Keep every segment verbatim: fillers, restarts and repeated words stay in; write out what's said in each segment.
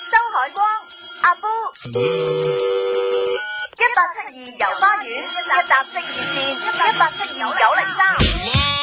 周海光、阿夫，一八七二遊花園，一搭式熱線，一八七二九零三。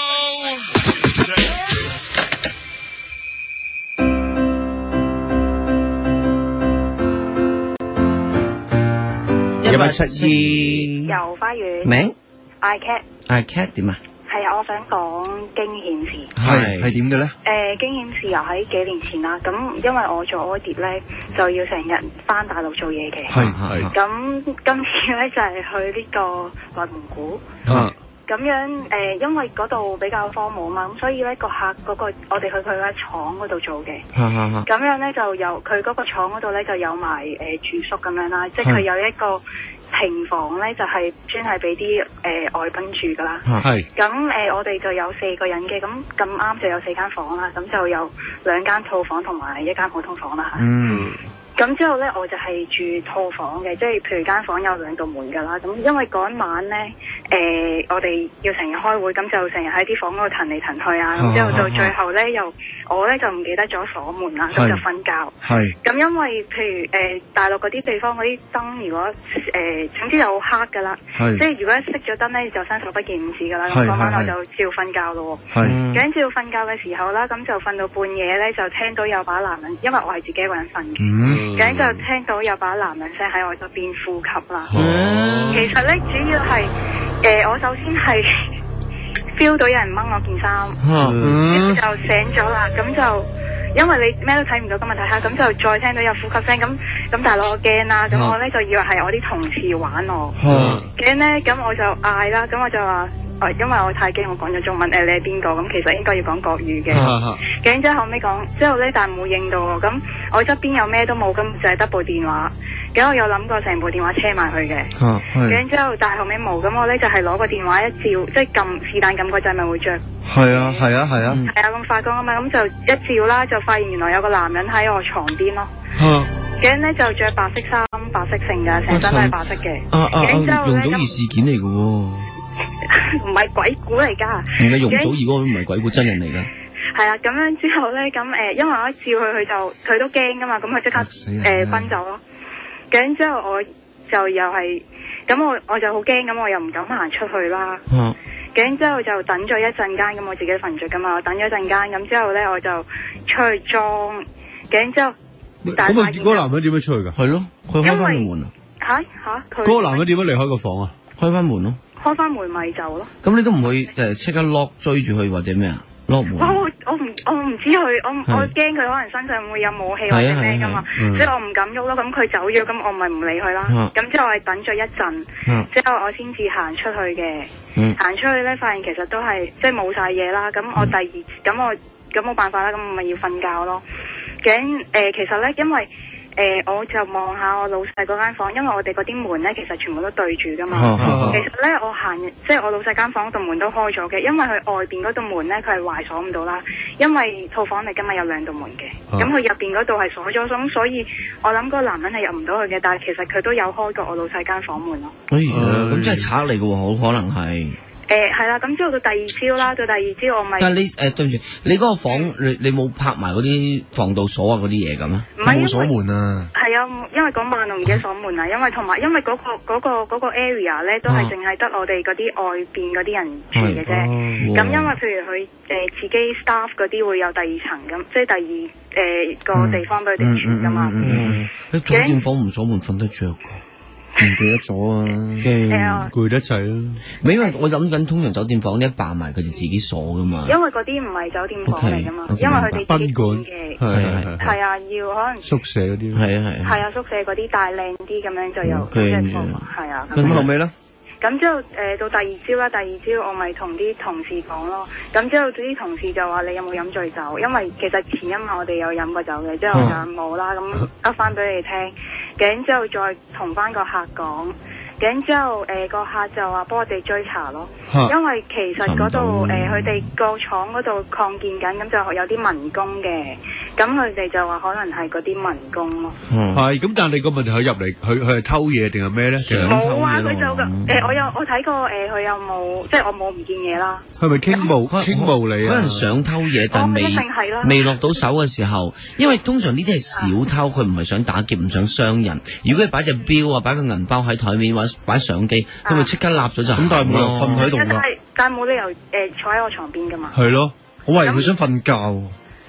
一八七二遊花園名 I cat I cat 點啊？ 係啊，我想講驚險事。 係係點嘅咧？ 誒，驚險事又喺幾年前啦。咁因為我做 audit 咧，就要成日翻大陸做嘢嘅。 係係。 咁今次咧就係去呢個內蒙古。 啊。 咁樣誒、呃，因為嗰度比較荒蕪嘛，咁所以咧個客嗰、那個我哋去佢間廠嗰度做嘅。咁樣咧就有佢嗰個廠嗰度咧就有埋誒、呃、住宿咁樣啦，即係佢有一個平房咧，就係、是、專係俾啲誒外賓住噶啦。係。咁誒、呃，我哋就有四個人嘅，咁咁啱就有四間房啦，咁就有兩間套房同埋一間普通房啦嚇。嗯。咁之後咧，我就係住套房嘅，即係譬如間房有兩道門㗎啦。咁因為嗰一晚咧，誒、呃、我哋要成日開會，咁就成日喺啲房嗰度騰嚟騰去啊。咁之後到最後咧，又我咧就唔記得咗鎖門啦，咁就瞓覺。係。咁因為譬如誒、呃、大陸嗰啲地方嗰啲燈，如果誒、呃、總之就好黑㗎啦。係。即係如果熄咗燈咧，就伸手不見五指㗎啦。咁嗰晚我就照瞓覺咯。係。咁照瞓覺嘅時候啦，咁就瞓到半夜咧，就聽到有把男人，因為我係自己一個人瞓嘅。嗯。咁就聽到有把男人聲喺我側邊呼吸啦。哦、其實咧，主要係誒、呃，我首先係 feel 到有人掹我件衫，跟住、嗯、就醒咗啦。咁就因為你咩都睇唔到，咁咪睇下，咁就再聽到有呼吸聲。咁咁大佬我驚啦，咁我咧就以為係我啲同事玩我。驚咧、嗯，咁我就嗌啦，咁我就話。因為我太驚，我講咗中文，誒、呃、你係邊個？咁其實應該要講國語嘅。咁之後後尾講，之後咧但係冇應到喎。咁我側邊有咩都冇，咁就係得部電話。咁我有諗過成部電話車埋去嘅。咁之後但係後尾冇，咁我咧就係、是、攞個電話一照，即係撳是但撳個掣咪會着。係啊係啊係啊。係啊，咁發光啊嘛，咁就一照啦，就發現原來有個男人喺我床邊咯。咁咧就着白色衫、白色性㗎，成身都係白色嘅。啊啊啊！ 容祖兒事件嚟㗎喎。 唔係鬼故嚟噶， 而家容祖兒嗰個唔係鬼故，真人嚟噶。 係啊，咁樣之後咧，咁誒、呃，因為我一照佢，佢就佢都驚噶嘛，咁佢即刻誒奔走咯。咁之後我就又係，咁我我就好驚，咁我又唔敢行出去啦。嗯。咁之後就等咗一陣間，咁我自己瞓着噶嘛，我等咗一陣間，咁之後咧我就出去裝。咁之後， 咁啊，嗰個男人點樣出去噶？ 係咯，佢開翻門啊。 吓吓，佢嗰個男人點樣離開個房啊？ 開翻門咯。 開翻門咪走咯。咁你都唔會誒即刻 lock 追住佢或者咩啊？lock 門。 我我唔我唔知佢，我我驚佢可能身上會有武器或者咩噶嘛，所以我唔敢喐咯。咁佢走咗，咁我咪唔理佢啦。咁之後我係等咗一陣，之後我先至行出去嘅。行出去咧，發現其實都係即係冇晒嘢啦。咁我第二咁我咁冇辦法啦，咁我咪要瞓覺咯。咁誒，其實咧因為。誒、呃，我就望下我老細嗰間房，因為我哋嗰啲門咧，其實全部都對住噶嘛。啊啊、其實咧，我行即係我老細間房嗰度門都開咗嘅，因為佢外邊嗰度門咧，佢係壞鎖唔到啦。因為套房嚟，今日有兩道門嘅，咁佢入邊嗰度係鎖咗，咁所以我諗嗰個男人係入唔到去嘅，但係其實佢都有開過我老細間房門咯。哎呀， 咁真係賊嚟嘅喎，好可能係。 誒，係啦，咁之後到第二朝啦，到第二朝我咪。 但係你誒，對唔住，你嗰個房，你你冇拍埋嗰啲防盜鎖啊，嗰啲嘢咁啊？ 冇鎖門啊。係啊，因為嗰晚我唔記得鎖門啊，因為同埋因為嗰個嗰個嗰個 area 咧，都係淨係得我哋嗰啲外邊嗰啲人住嘅啫。咁因為譬如佢誒自己 staff 嗰啲會有第二層咁，即係第二誒個地方俾佢哋住噶嘛。 你酒店房唔鎖門瞓得着噶？ 唔記得咗啊，攰得滯啦。 唔係因為我諗緊，通常酒店房一霸埋佢就自己鎖噶嘛。 因為嗰啲唔係酒店房嚟噶嘛，因為佢哋自己管嘅。係係係啊，要可能宿舍嗰啲。 係啊係。係啊，宿舍嗰啲大靚啲咁樣就有即係係啊。 咁後尾咧？ 咁之後誒到第二朝啦，第二朝我咪同啲同事講咯。咁之後啲同事就話你有冇飲醉酒？因為其實前一晚我哋有飲過酒嘅，之後就冇啦。咁噏翻俾你聽。咁之後再同翻個客講， 咁之後誒個客就話幫我哋追查咯，因為其實嗰度誒佢哋個廠嗰度擴建緊，咁就有啲民工嘅，咁佢哋就話可能係嗰啲民工咯。 係咁，但係你個問題佢入嚟，佢佢係偷嘢定係咩咧？ 冇啊，佢就誒我有我睇過誒佢有冇即係我冇唔見嘢啦。 係咪傾慕傾慕你啊？ 可能想偷嘢，但係未未落到手嘅時候，因為通常呢啲係小偷，佢唔係想打劫，唔想傷人。如果佢擺隻錶啊，擺個銀包喺台面，或者擺相機，佢咪即刻立咗就咁。 但係冇理由瞓喺度㗎。 但係冇理由誒坐喺我床邊㗎嘛。係咯，我懷疑佢想瞓覺。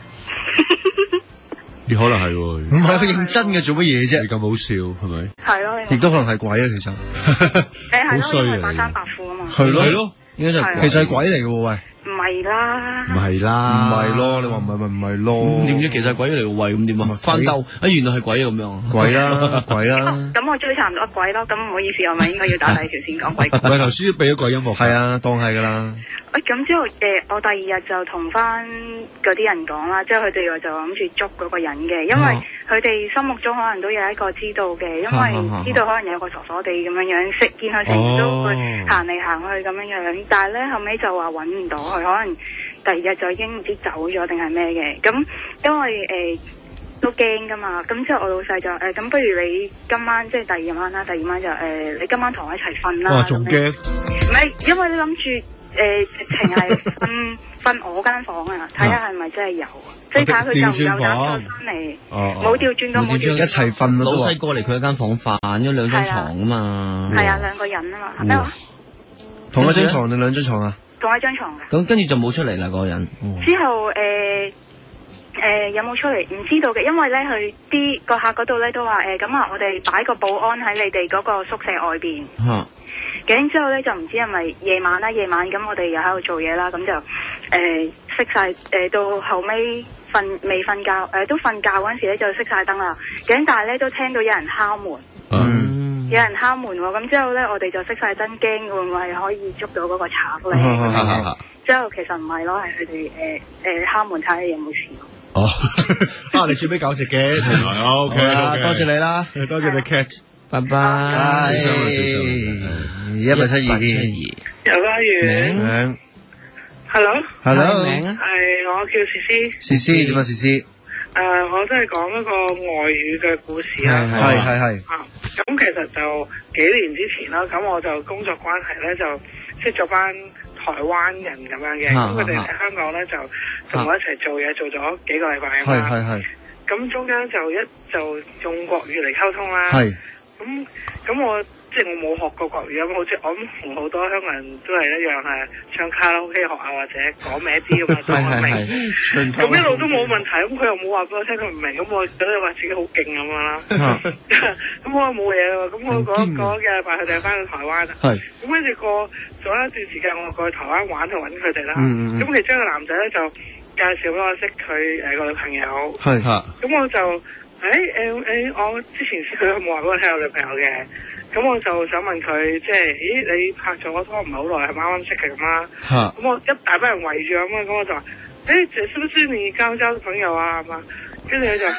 你可能係喎，唔係佢認真嘅，做乜嘢啫？你咁好笑係咪？係咯，亦都可能係鬼啊，其實。誒好衰啊！扮衫白褲啊嘛。係咯係咯，應該就其實係鬼嚟嘅喎，喂。 唔係啦， 唔係啦，唔係咯，你話唔係咪唔係咯？ 點知其實係鬼嚟嘅喂，咁點啊？翻兜啊，原來係鬼咁樣。鬼啦，鬼啦。 咁我追查唔到鬼咯，咁唔好意思，我咪應該要打第二條先講鬼。 喂，頭先都俾咗鬼音樂。係啊，當係噶啦。 喂，咁之後誒，我第二日就同翻嗰啲人講啦，之後佢哋就諗住捉嗰個人嘅，因為佢哋心目中可能都有一個知道嘅，因為知道可能有個傻傻地咁樣樣，識見佢成日都會行嚟行去咁樣樣，但係咧後尾就話揾唔到佢，可能第二日就已經唔知走咗定係咩嘅，咁因為誒、呃、都驚噶嘛，咁之後我老細就誒咁、呃、不如你今晚即係第二晚啦，第二晚就誒、呃、你今晚同我一齊瞓啦。哇，仲驚？唔係，因為你諗住。誒，直情係瞓瞓我間房啊，睇下係咪真係有，即係睇下佢有唔有膽翻嚟，冇調轉到冇調轉， 一齊瞓老細過嚟佢間房瞓咗兩張床啊嘛， 係啊，兩個人啊嘛，咩話？ 同一張床定兩張床啊？ 同一張床嘅。 咁跟住就冇出嚟啦，嗰個人。 之後誒誒有冇出嚟？唔知道嘅，因為咧佢啲個客嗰度咧都話誒咁啊，我哋擺個保安喺你哋嗰個宿舍外邊。咁之後咧就唔知係咪夜晚啦，夜晚咁我哋又喺度做嘢啦，咁就誒熄晒誒到後尾瞓未瞓覺誒、呃、都瞓覺嗰陣時咧就熄晒燈啦，咁但係咧都聽到有人敲門，嗯、有人敲門喎，咁之後咧我哋就熄晒燈，驚會唔會係可以捉到嗰個賊咧？嗯、之後其實唔係咯，係佢哋誒誒敲門睇下有冇事。 哦，啊你最尾搞隻嘅，O K 啦，多謝你啦，多謝你 Cat。 拜拜， 一八七二， 有花園 ，Hello，Hello， 係我叫詩詩， 詩詩點啊，詩詩， 誒，我都係講一個外語嘅故事啊， 係係係， 啊，咁其實就幾年之前啦，咁我就工作關係咧就識咗班台灣人咁樣嘅，咁佢哋喺香港咧就同我一齊做嘢，做咗幾個禮拜啊嘛，係係係，咁中間就一就用國語嚟溝通啦，係。咁咁我即係我冇學過國語咁，好似我諗同好多香港人都係一樣係唱卡拉 OK 學啊，或者講名啲咁啊，當我明。咁一路都冇問題，咁佢又冇話俾我聽佢唔明，咁我覺得話自己好勁咁樣啦。咁我冇嘢喎，咁我嗰嗰幾日拜佢哋翻去台灣。係。咁跟住過咗一段時間，我過去台灣玩去揾佢哋啦。咁其中一個男仔咧就介紹俾我識佢誒個女朋友。係嚇。咁我就。誒誒誒，我之前識佢冇話俾我聽有女朋友嘅，咁我就想問佢，即係，咦，你拍咗拖唔係好耐，係啱啱識嘅咁啦？咁、啊、我一大班人圍住咁啊，咁我就話，誒，這是不是你剛交嘅朋友啊？咁啊，跟住佢就，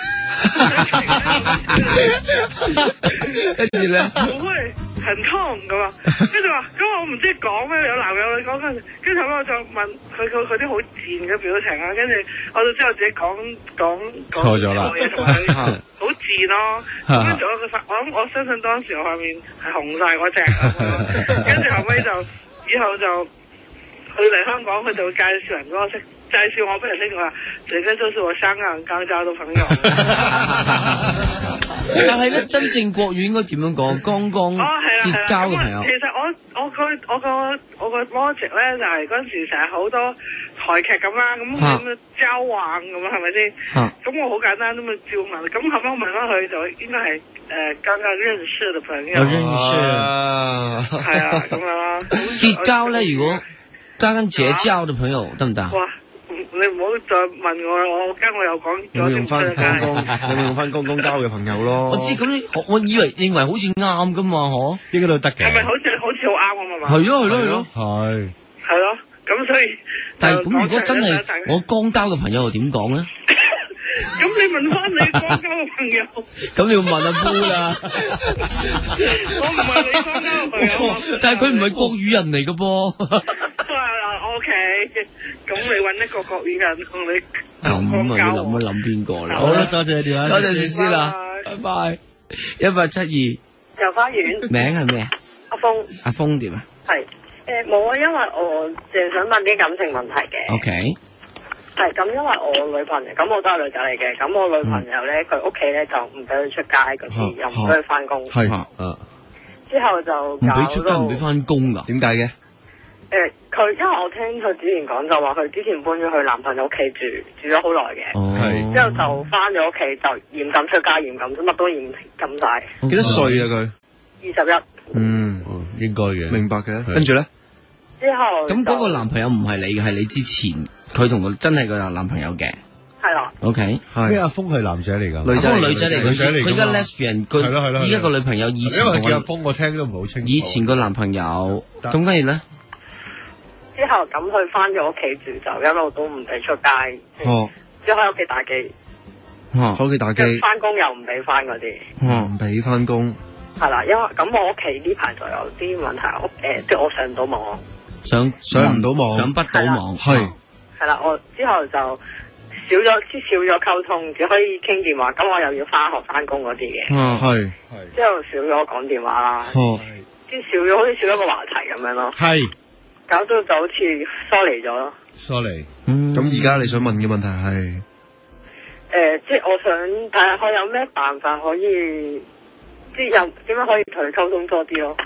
跟住咧，唔會很痛咁啊，跟住話，咁我唔知講咩，有男有女講跟住，跟住後尾我就問佢佢佢啲好賤嘅表情啊，跟住我就知道自己講講講錯咗嘢同埋好賤咯，跟住我佢發，我諗我相信當時我塊面係紅晒嗰隻，跟住後尾就以後就佢嚟香港，佢就會介紹人嗰個識。介紹我俾人識佢話，這個就是我香港剛交嘅朋友。 但係咧，真正國語應該點樣講？剛剛結交嘅朋友。 其實我我個我個我個 logic 咧就係嗰陣時成日好多台劇咁啦，咁咁樣交往咁啊，係咪先？咁我好簡單咁啊照問，咁後尾我問翻佢就應該係誒剛剛認識嘅朋友。 認識。 係啊，咁樣啦。 結交咧，如果剛剛結交嘅朋友得唔得？ 哇！你唔好再問我，我驚我又講咗用翻剛剛，你用翻剛剛交嘅朋友咯。 我知咁，我我以為認為好似啱噶嘛，嗬？ 應該都得嘅。 係咪好似好似好啱咁啊嘛？ 係咯係咯係咯。 係。 係咯，咁所以。 但係咁，如果真係我剛交嘅朋友又點講咧？ 咁你問翻你剛交嘅朋友。 咁你要問阿夫啦。 我唔係你講交女朋友， 但係佢唔係國語人嚟嘅噃。 O K， 咁你揾一個國語人同你咁啊，要諗一諗邊個啦。 好啦，多謝電話， 多謝詩詩啦，拜拜。一八七二遊花園， 名係咩？ 阿峰， 阿峰點啊？ 係誒冇啊，因為我淨係想問啲感情問題嘅。 O K。 係咁，因為我女朋友，咁我都係女仔嚟嘅。咁我女朋友咧，佢屋企咧就唔俾佢出街嗰啲，又唔俾佢翻工。 係啊。 之後就唔俾出街，唔俾翻工噶？點解嘅？ 誒，佢因為我聽佢之前講就話，佢之前搬咗去男朋友屋企住，住咗好耐嘅。 哦。 之後就翻咗屋企，就嚴禁出街，嚴禁乜都嚴禁晒。 幾多歲啊佢？ 二十一。 嗯，應該嘅。明白嘅。跟住咧？ 之後咁嗰個男朋友唔係你嘅，係你之前。佢同佢真係個男朋友嘅， 係啦。 O K， 咩阿峰係男仔嚟㗎？ 女仔女仔嚟，女仔嚟。佢而家 lesbian，佢係咯係咯。 依家個女朋友以前因為叫阿峰，我聽都唔係好清楚。 以前個男朋友，咁跟住咧， 之後咁佢翻咗屋企住，就一路都唔俾出街。 哦， 即係喺屋企打機。 哦， 喺屋企打機。 翻工又唔俾翻嗰啲。 哦， 唔俾翻工。 係啦，因為咁我屋企呢排就有啲問題，屋誒即係我上唔到網。 上上唔到網， 上不到網， 係。 係啦，我之後就少咗，即少咗溝通，只可以傾電話。咁我又要翻學翻工嗰啲嘅， 嗯， 係係。之後少咗講電話啦， 哦， 即少咗，好似少咗個話題咁樣咯， 係。 搞到就好似疏離咗咯， 疏離。嗯，咁而家你想問嘅問題係？ 誒，即係我想睇下，我有咩辦法可以，即係有點樣可以同佢溝通多啲咯。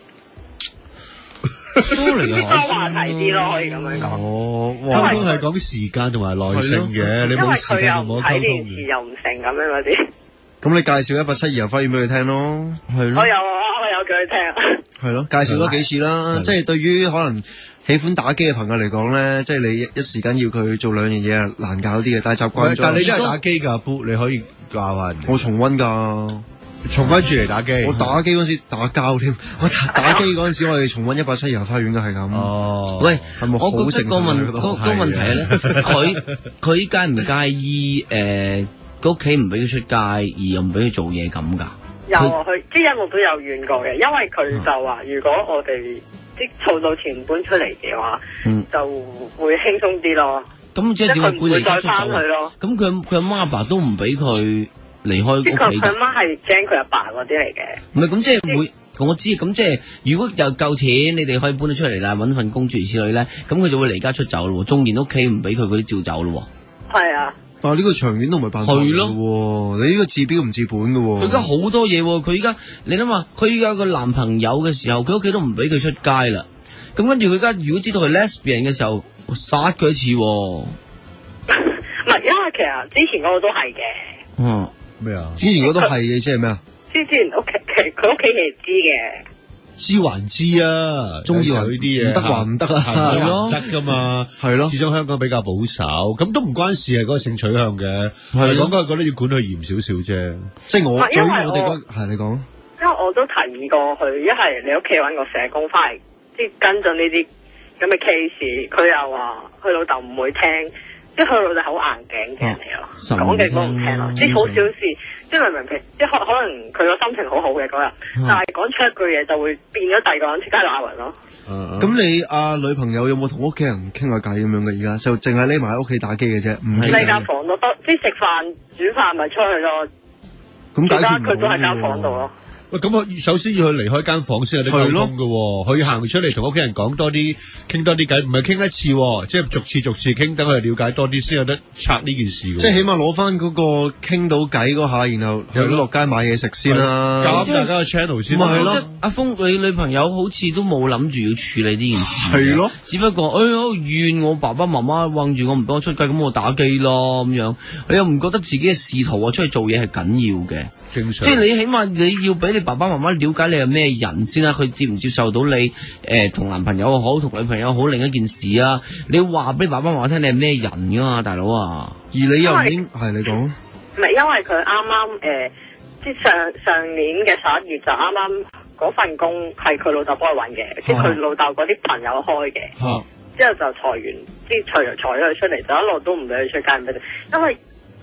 疏離多話題啲咯，可以咁樣講。 哦，溝通係講時間同埋耐性嘅，你冇時間就冇溝通嘅。因為佢又唔睇電視，又唔成咁樣嗰啲。咁你介紹一八七二遊花園俾佢聽咯，係咯。我有啊，我有叫佢聽。係咯，介紹多幾次啦。即係對於可能喜歡打機嘅朋友嚟講咧，即係你一時間要佢做兩樣嘢啊，難搞啲嘅。但係習慣咗。但係你都係打機㗎，Boo，你可以教下人。我重溫㗎。重溫住嚟打機，我打機嗰時打交添，我打打機嗰陣時我哋重溫一八七遊花園嘅係咁。哦，喂，係咪好成熟？我覺得個問個個問題咧，佢佢介唔介意誒，屋企唔俾佢出街，而又唔俾佢做嘢咁噶？有啊，佢即係一路都有怨過嘅，因為佢就話如果我哋即係儲到錢搬出嚟嘅話，嗯，就會輕鬆啲咯。咁即係點會唔會再翻去咯？咁佢佢阿媽阿爸都唔俾佢離開屋企。佢阿媽係驚佢阿爸嗰啲嚟嘅。唔係咁即係會，我知咁即係如果有夠錢，你哋可以搬得出嚟啦，搵份工諸如此類咧，咁佢就會離家出走咯。縱然屋企唔俾佢嗰啲照走咯。係啊。但係呢個長遠都唔係辦法嚟嘅喎，你呢個治標唔治本嘅喎。佢而家好多嘢喎，佢而家你諗下，佢而家有個男朋友嘅時候，佢屋企都唔俾佢出街啦。咁跟住佢而家如果知道係 lesbian 嘅時候，我殺佢一次喎。唔係，因為其實之前嗰個都係嘅。嗯，咩啊？之前嗰個都係嘅，即係咩啊？之前屋企其實佢屋企係知嘅。知還知啊，中意話呢啲嘢，唔得話唔得啊，係咯，得噶嘛，係咯，始終香港比較保守，咁都唔關事係嗰個性取向嘅，係講緊覺得要管佢嚴少少啫，即係我，因為我哋嗰係你講，因為我都提議過佢，一係你屋企搵個社工翻嚟，即係跟進呢啲咁嘅 case，佢又話佢老豆唔會聽，即係佢老豆好硬頸嘅人嚟咯，講嘅都唔聽咯，即係好小事。即係明明譬即係可可能佢個心情好好嘅嗰日，但係講出一句嘢就會變咗第二個人即刻鬧人咯。咁、uh, 你阿、啊、女朋友有冇同屋企人傾下偈咁樣嘅？而家就淨係匿埋喺屋企打機嘅啫，唔喺間房度，多即係食飯煮飯咪出去咯。咁而家佢都喺間房度咯。喂，咁我首先要去離開間房先有啲溝通嘅，佢行出嚟同屋企人講多啲，傾多啲偈，唔係傾一次，即係逐次逐次傾，等佢哋了解多啲先有得拆呢件事。即係起碼攞翻嗰個傾到偈嗰下，然後又落街買嘢食先啦，搞大家嘅 channel 先。咪係咯，阿峰，你女朋友好似都冇諗住要處理呢件事。係咯，只不過，哎呀，怨我爸爸媽媽韞住我唔俾我出街，咁我打機咯咁樣，你又唔覺得自己嘅仕途啊出去做嘢係緊要嘅？即係你起碼你要俾你爸爸媽媽了解你係咩人先啦，佢接唔接受到你誒同、呃、男朋友好，同女朋友好另一件事啊！你要話俾爸爸媽媽聽你係咩人噶嘛，大佬啊！而你又唔應係你講，唔係因為佢啱啱誒，即係上上年嘅十一月就啱啱嗰份工係佢老豆幫佢搵嘅，即係佢老豆嗰啲朋友開嘅，啊、之後就裁員，即係裁裁咗佢出嚟，就一路都唔俾佢出街，唔俾佢，因為。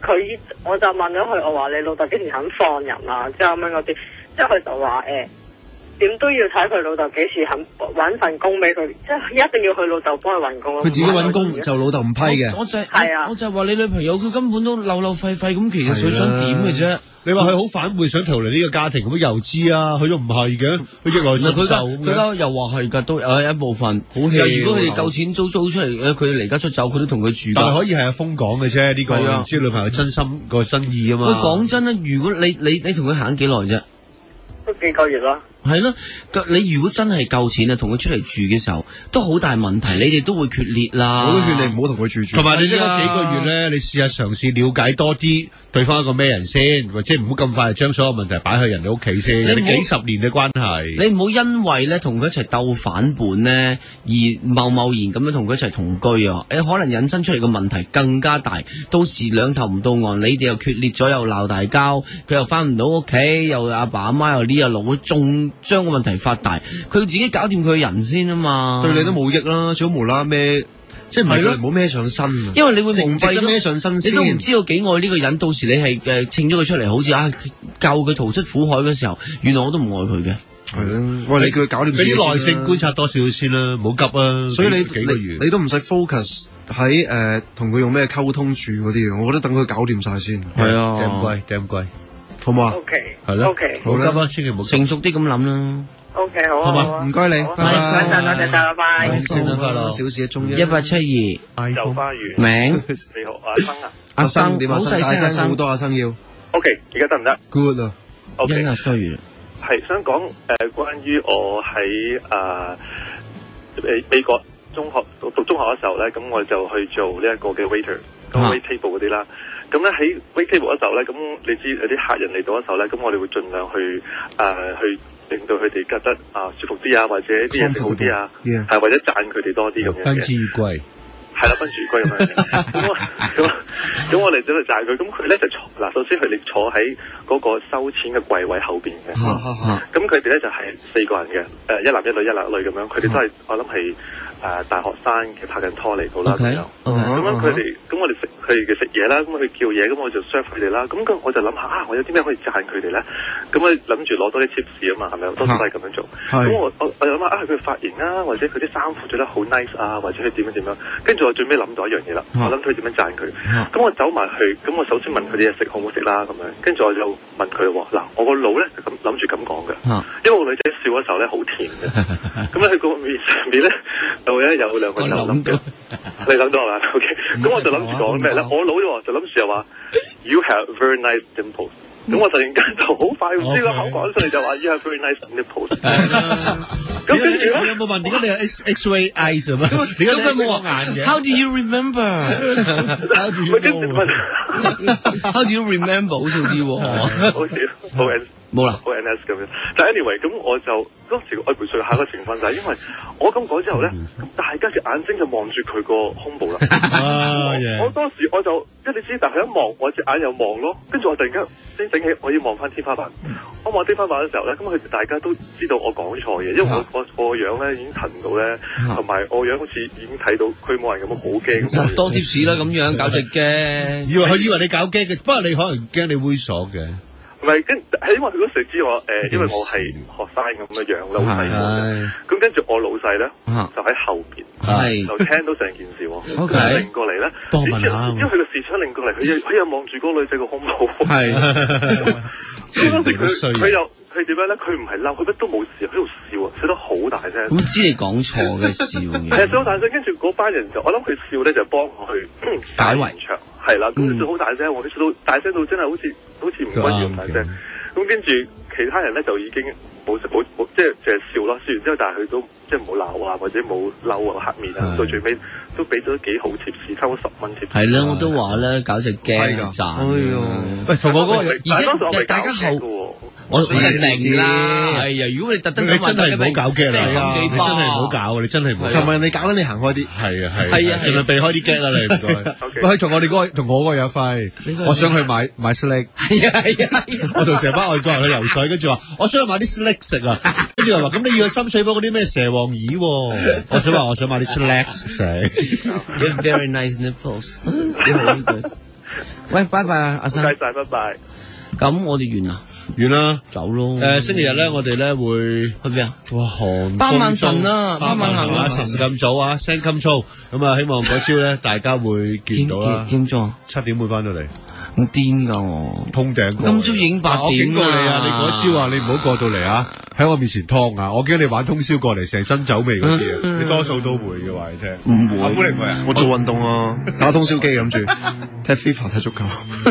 佢我就問咗佢，我話你老豆幾時肯放人啊？之後咁樣嗰啲，之後佢就話誒點都要睇佢老豆幾時肯搵份工俾佢，即係一定要佢老豆幫佢搵工。 佢自己搵工就老豆唔批嘅。 我就係啊，我就話你女朋友佢根本都漏漏費費咁，其實佢想點嘅啫。 你話佢好反叛，想逃離呢個家庭咁，又知啊，佢都唔係嘅，佢逆來順受咁樣。 佢又話係噶，都有一部分。好氣。如果佢哋夠錢租租出嚟，佢哋離家出走，佢都同佢住。 但係可以係阿峰講嘅啫，呢個唔知女朋友真心個心意啊嘛。 喂，講真啦，如果你你你同佢行幾耐啫？ 都幾個月啦。 係咯，你如果真係夠錢啊，同佢出嚟住嘅時候，都好大問題，你哋都會決裂啦。 我都勸你唔好同佢住住。同埋你呢個幾個月咧，你試下嘗試了解多啲對方一個咩人先，或者唔好咁快將所有問題擺去人哋屋企先。你幾十年嘅關係， 你唔好因為咧同佢一齊鬥反叛咧，而貿貿然咁樣同佢一齊同居啊！誒，可能引申出嚟嘅問題更加大，到時兩頭唔到岸，你哋又決裂咗，又鬧大交，佢又翻唔到屋企，又阿爸阿媽又呢又老，仲將個問題發大，佢要自己搞掂佢人先啊嘛。 對你都冇益啦，最好無啦孭。即係唔係佢唔好孭上身， 因為你會蒙蔽咗孭上身先， 你都唔知道幾愛呢個人。到時你係誒稱咗佢出嚟，好似啊救佢逃出苦海嘅時候，原來我都唔愛佢嘅。 係啦，喂，你叫佢搞掂，俾啲耐性觀察多少少先啦，唔好急啊。所以你幾個月你都唔使 focus 喺誒同佢用咩溝通住嗰啲嘢，我覺得等佢搞掂晒先。 係啊， 咁貴，咁貴，好唔好啊 ？OK， 係咯 ，OK， 好急啊，千祈唔好成熟啲咁諗啦。 O K 好啊， 好嘛，唔該你，拜拜， 多謝多謝，拜拜。 聖誕快樂，小事一宗一。 一八七二， 遊花園名， 你好，阿生啊， 阿生點啊？ 好細聲，好多阿生要。 O K，而家得唔得 ？Good 啊 ，O K。 阿衰完， 係想講誒，關於我喺誒美美國中學讀讀中學嘅時候咧，咁我就去做呢一個嘅 waiter，咁 wait table 嗰啲啦。咁咧喺 wait table 嘅時候咧，咁你知有啲客人嚟到嘅時候咧，咁我哋會盡量去誒去。令到佢哋覺得啊舒服啲啊，或者啲嘢食好啲啊，係 yeah. 或者讚佢哋多啲咁樣嘅。賓至如歸，係啦，賓至如歸咁樣嘅。咁我咁咁我哋就去讚佢，咁佢咧就坐嗱，首先佢哋坐喺嗰個收錢嘅櫃位後邊嘅。咁佢哋咧就係、是、四個人嘅，誒、呃、一男一女一男一女咁樣。佢哋都係我諗係誒大學生嘅拍緊拖嚟到啦咁樣。咁樣佢哋咁我哋食佢哋嘅食嘢啦，咁佢叫嘢，咁我就 serve 佢哋啦。咁我就諗下啊，我有啲咩可以讚佢哋咧？咁我諗住攞多啲 tips 啊嘛，係咪？多數都係咁樣做。咁我我我諗下啊，佢髮型啊，或者佢啲衫褲着得好 nice 啊，或者佢點樣點樣。跟住我最尾諗到一樣嘢啦，我諗佢點樣讚佢。咁我走埋去，咁我首先問佢啲嘢食好唔好食啦，咁樣。跟住我就問佢喎，嗱，我個腦咧就咁諗住咁講嘅，因為個女仔笑嗰時候咧好甜嘅。咁咧佢個面上面咧就咧有兩個皺紋嘅。你諗到係嘛 ？OK，咁我就諗住講咩咧？我腦喎就諗住又話 You have very nice dimples。咁我突然間就好快唔知個口講出嚟就話 You have very nice nipples。咁跟住咧， 有冇問點解你有 X X-ray eyes 啊？點解你冇眼嘅 ？How do you remember？How do you know？How do you remember？好似啲喎， 好似好 N 冇啦， 好 N S 咁樣。但係 anyway，咁我就當時我描述下個情況就係因為我咁講之後咧，咁大家嘅眼睛就望住佢個胸部啦。我當時我就即係你知，但係一望我隻眼又望咯，跟住我突然間先醒起我要望翻天花板。我望天花板嘅時候咧，咁佢哋大家都知道我講錯嘢，因為我我我個樣咧已經騰到咧，同埋我個樣好似已經睇到佢冇人咁樣好驚。 實多貼士啦，咁樣搞隻驚。 以為佢以為你搞驚嘅，不過你可能驚你猥瑣嘅。 唔係跟係因為佢嗰時知我誒，因為我係學生咁嘅樣啦，好細個嘅。咁跟住我老細咧就喺後邊，就聽到成件事喎。 OK， 擰過嚟咧，因為佢個視窗擰過嚟，佢又佢又望住嗰個女仔個胸部。係，當時佢佢又佢點樣咧？佢唔係嬲，佢乜都冇事，喺度笑啊，笑得好大聲。 咁知你講錯嘅笑嘅。 係啊，笑好大聲，跟住嗰班人就我諗佢笑咧就幫我去解圍牆。係啦，咁就好大聲，我笑到大聲到真係好似好似唔關事咁大聲。咁跟住其他人咧就已經冇冇冇，即係淨係笑咯。笑完之後，但係佢都即係冇鬧啊，或者冇嬲啊、黑面啊。到最尾都俾咗幾好貼士，差唔多十蚊貼士。係啦，我都話咧，搞隻驚賺。哎呀，喂，同我嗰個，而且大家後。我死得靜啦！係啊，如果你特登，你真係唔好搞 get 啦！你真係唔好搞，你真係唔好。同埋你搞得你行開啲。係啊係。係啊，盡量避開啲 get 啦，你唔該。喂，同我哋嗰個同我嗰個有費，我想去買買 slick。係啊係啊！我同成班外國人去游水，跟住話我想去買啲 slick 食啊，跟住又話咁你要去深水埗嗰啲咩蛇王魚？我想話我想買啲 slick 食。Very nice nipples。 喂，拜拜啊，阿生。 唔該晒，拜拜。 咁我哋完啦。 完啦， 走咯。 誒，星期日咧，我哋咧會去邊啊？ 哇，韓巴萬神啊， 巴萬行啊，晨咁早啊，聲咁粗，咁啊，希望嗰朝咧，大家會見到啦。 幾點鐘啊？ 七點會翻到嚟。 好癲噶我， 通頂過。 今朝已經八點啦。 我警告你啊，你嗰朝啊，你唔好過到嚟啊，喺我面前劏啊，我驚你玩通宵過嚟，成身酒味嗰啲啊，你多數都會嘅話你聽。 唔會。 阿姑你唔會啊？ 我做運動啊，打通宵機諗住踢 FIFA 踢足球。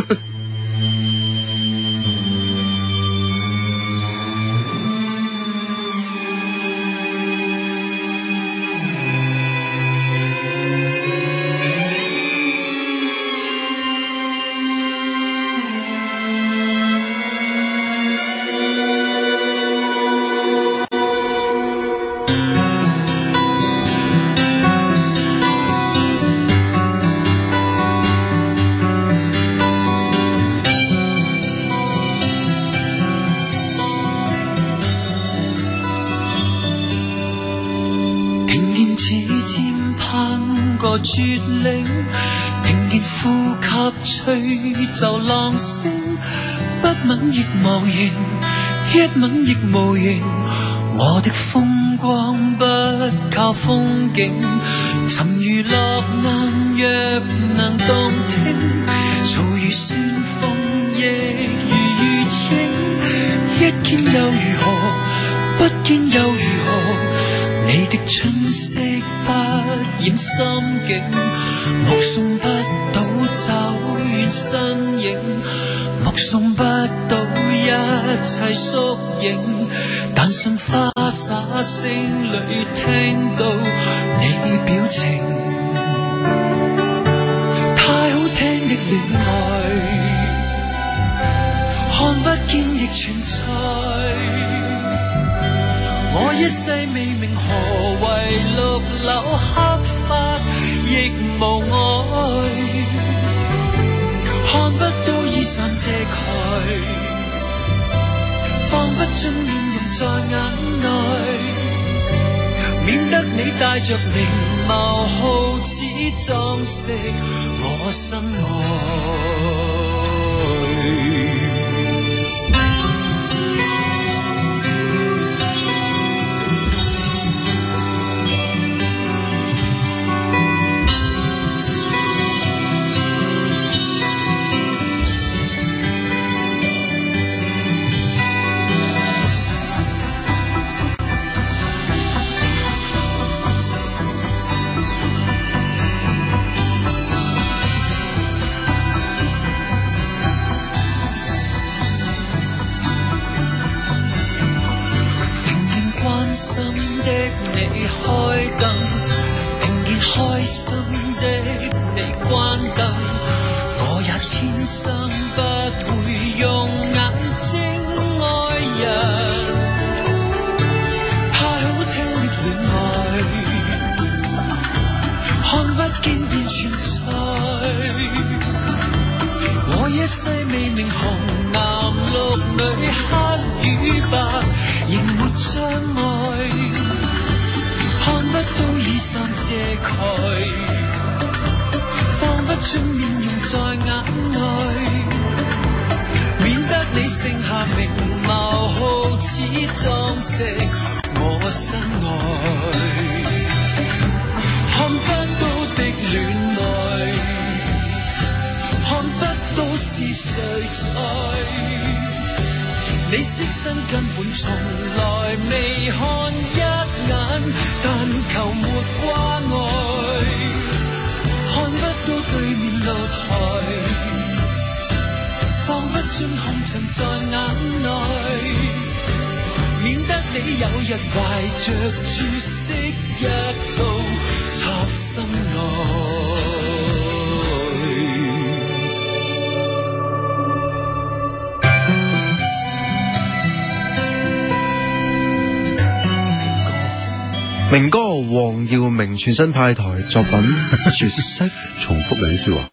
絕嶺，聽見呼吸吹就浪聲，不吻亦無形，一吻亦無形。我的風光不靠風景，沉如落雁若能動聽，嘈如旋風亦如雨影。一見又如何，不見又如何？你的春色不染心境，目送不到走遠身影，目送不到一切縮影，但信花灑聲裏聽到你表情，太好聽的戀愛，看不見亦存在。我一世未明何為綠柳黑髮亦無愛，看不到衣衫遮蓋，放不進面容在眼內，免得你帶着明眸好似裝飾我心愛。開心的你關燈，我也天生不會用眼睛愛人，太好聽的戀愛，看不見便存在。我一世未明紅男綠女黑與白，仍沒障礙。看不到衣衫遮蓋，放不進面容在眼內，免得你剩下明眸好似裝飾我身愛。看不到的戀愛，看不到是誰在，你色身根本從來未看一眼，但求沒關愛，看不到對面露台，放不進紅塵在眼內，免得你有日懷着絕色一刀插心內。 明哥黃耀明全新派台作品絕色， 重複你啲說話。